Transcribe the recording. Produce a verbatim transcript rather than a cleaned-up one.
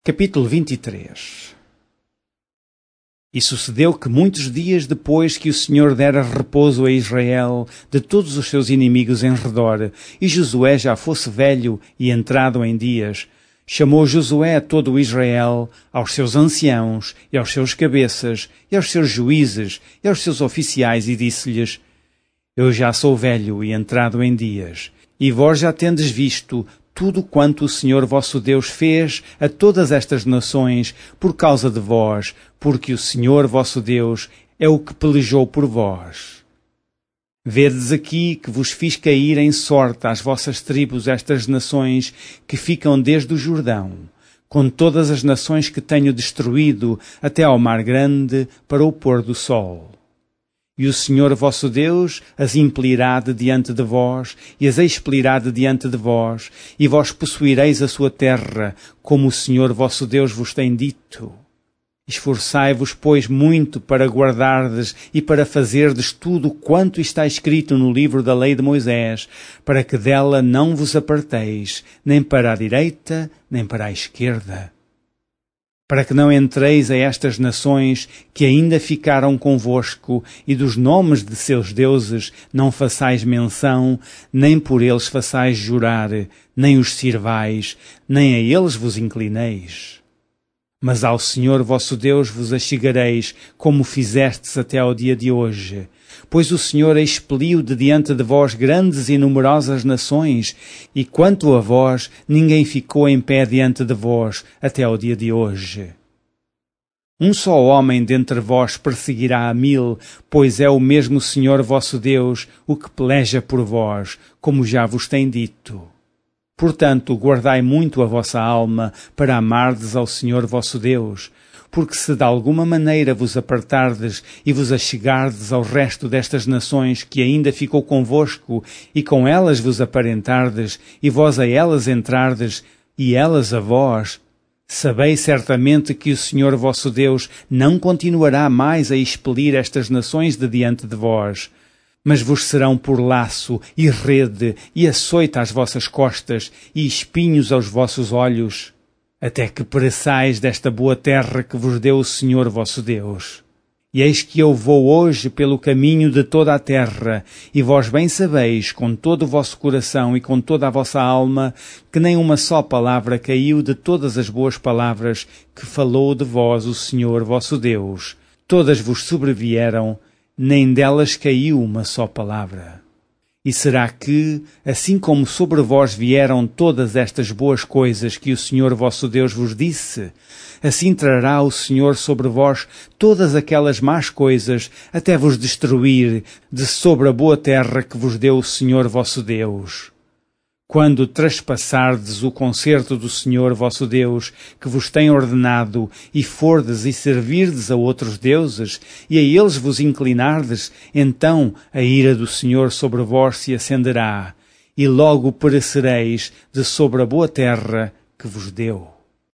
Capítulo vinte e três. E sucedeu que muitos dias depois que o Senhor dera repouso a Israel de todos os seus inimigos em redor, e Josué já fosse velho e entrado em dias, chamou Josué a todo o Israel, aos seus anciãos, e aos seus cabeças, e aos seus juízes, e aos seus oficiais, e disse-lhes: Eu já sou velho e entrado em dias, e vós já tendes visto tudo quanto o Senhor vosso Deus fez a todas estas nações por causa de vós, porque o Senhor vosso Deus é o que pelejou por vós. Vedes aqui que vos fiz cair em sorte às vossas tribos estas nações que ficam desde o Jordão, com todas as nações que tenho destruído até ao mar grande para o pôr do sol. E o Senhor vosso Deus as impelirá de diante de vós, e as expelirá de diante de vós, e vós possuireis a sua terra, como o Senhor vosso Deus vos tem dito. Esforçai-vos, pois, muito para guardardes e para fazerdes tudo quanto está escrito no livro da lei de Moisés, para que dela não vos aparteis, nem para a direita, nem para a esquerda, para que não entreis a estas nações que ainda ficaram convosco, e dos nomes de seus deuses não façais menção, nem por eles façais jurar, nem os sirvais, nem a eles vos inclineis. Mas ao Senhor vosso Deus vos achegareis, como fizestes até ao dia de hoje, pois o Senhor expeliu de diante de vós grandes e numerosas nações, e quanto a vós, ninguém ficou em pé diante de vós até ao dia de hoje. Um só homem dentre vós perseguirá a mil, pois é o mesmo Senhor vosso Deus o que peleja por vós, como já vos tem dito. Portanto, guardai muito a vossa alma para amardes ao Senhor vosso Deus, porque se de alguma maneira vos apartardes e vos achegardes ao resto destas nações que ainda ficou convosco, e com elas vos aparentardes, e vós a elas entrardes, e elas a vós, sabeis certamente que o Senhor vosso Deus não continuará mais a expelir estas nações de diante de vós, mas vos serão por laço e rede e açoite às vossas costas e espinhos aos vossos olhos, até que pereçais desta boa terra que vos deu o Senhor vosso Deus. E eis que eu vou hoje pelo caminho de toda a terra, e vós bem sabeis, com todo o vosso coração e com toda a vossa alma, que nem uma só palavra caiu de todas as boas palavras que falou de vós o Senhor vosso Deus. Todas vos sobrevieram, nem delas caiu uma só palavra. E será que, assim como sobre vós vieram todas estas boas coisas que o Senhor vosso Deus vos disse, assim trará o Senhor sobre vós todas aquelas más coisas, até vos destruir de sobre a boa terra que vos deu o Senhor vosso Deus? Quando traspassardes o concerto do Senhor vosso Deus, que vos tem ordenado, e fordes e servirdes a outros deuses, e a eles vos inclinardes, então a ira do Senhor sobre vós se acenderá, e logo perecereis de sobre a boa terra que vos deu.